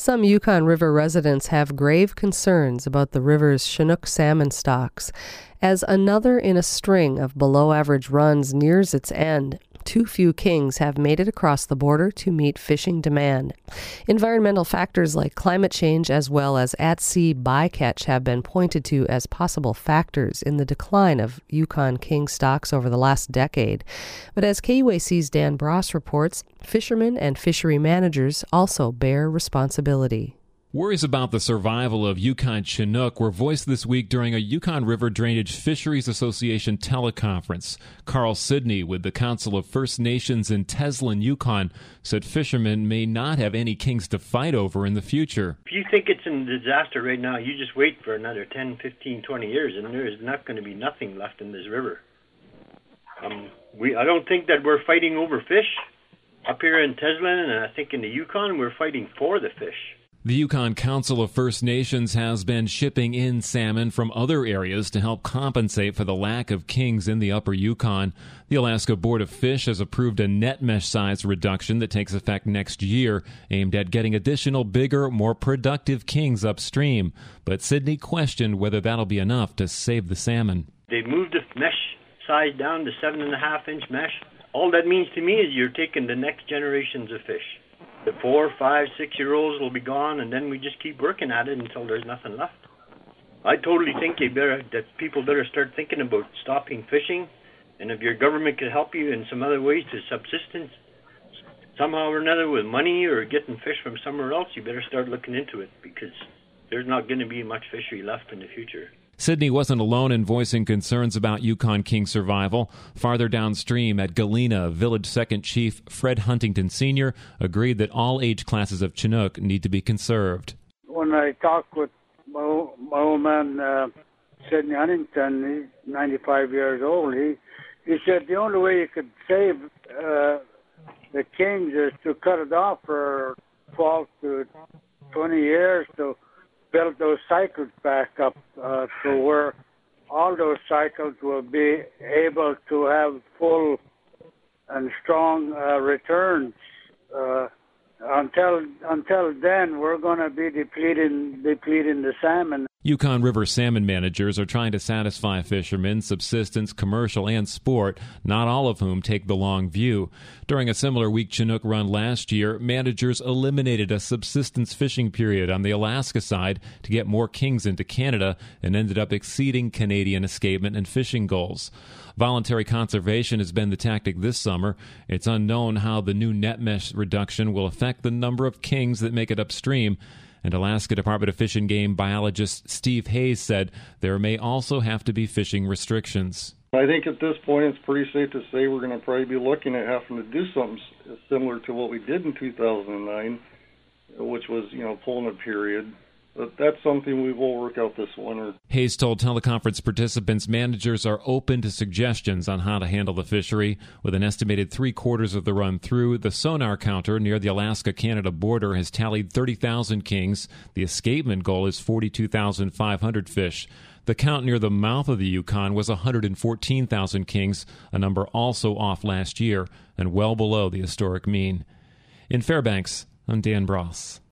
some Yukon River residents have grave concerns about the river's Chinook salmon stocks. As another in a string of below-average runs nears its end, too few kings have made it across the border to meet fishing demand. Environmental factors like climate change as well as at-sea bycatch have been pointed to as possible factors in the decline of Yukon king stocks over the last decade. But as KUAC's Dan Bross reports, fishermen and fishery managers also bear responsibility. Worries about the survival of Yukon Chinook were voiced this week during a Yukon River Drainage Fisheries Association teleconference. Carl Sidney with the Council of First Nations in Teslin, Yukon, said fishermen may not have any kings to fight over in the future. If you think it's in disaster right now, you just wait for another 10, 15, 20 years, and there is not going to be nothing left in this river. I don't think that we're fighting over fish. Up here in Teslin, and I think in the Yukon, we're fighting for the fish. The Yukon Council of First Nations has been shipping in salmon from other areas to help compensate for the lack of kings in the upper Yukon. The Alaska Board of Fish has approved a net mesh size reduction that takes effect next year, aimed at getting additional bigger, more productive kings upstream. But Sidney questioned whether that'll be enough to save the salmon. They moved the mesh size down to 7.5-inch mesh. All that means to me is you're taking the next generations of fish. The 4, 5, 6-year-olds will be gone, and then we just keep working at it until there's nothing left. I totally think that people better start thinking about stopping fishing, and if your government can help you in some other ways to subsistence, somehow or another with money or getting fish from somewhere else, you better start looking into it, because there's not going to be much fishery left in the future. Sidney wasn't alone in voicing concerns about Yukon king survival. Farther downstream at Galena, Village Second Chief Fred Huntington Sr. agreed that all age classes of Chinook need to be conserved. When I talked with my old man, Sidney Huntington, he's 95 years old, he said the only way you could save the kings is to cut it off for 12 to 20 years to build those cycles back up to where all those cycles will be able to have full and strong returns. Until then, we're going to be depleting the salmon. Yukon River salmon managers are trying to satisfy fishermen, subsistence, commercial, and sport, not all of whom take the long view. During a similar week Chinook run last year, managers eliminated a subsistence fishing period on the Alaska side to get more kings into Canada and ended up exceeding Canadian escapement and fishing goals. Voluntary conservation has been the tactic this summer. It's unknown how the new net mesh reduction will affect the number of kings that make it upstream. And Alaska Department of Fish and Game biologist Steve Hayes said there may also have to be fishing restrictions. I think at this point it's pretty safe to say we're going to probably be looking at having to do something similar to what we did in 2009, which was, pulling a period. But that's something we will work out this winter. Hayes told teleconference participants managers are open to suggestions on how to handle the fishery. With an estimated 3/4 of the run through, the sonar counter near the Alaska-Canada border has tallied 30,000 kings. The escapement goal is 42,500 fish. The count near the mouth of the Yukon was 114,000 kings, a number also off last year and well below the historic mean. In Fairbanks, I'm Dan Bross.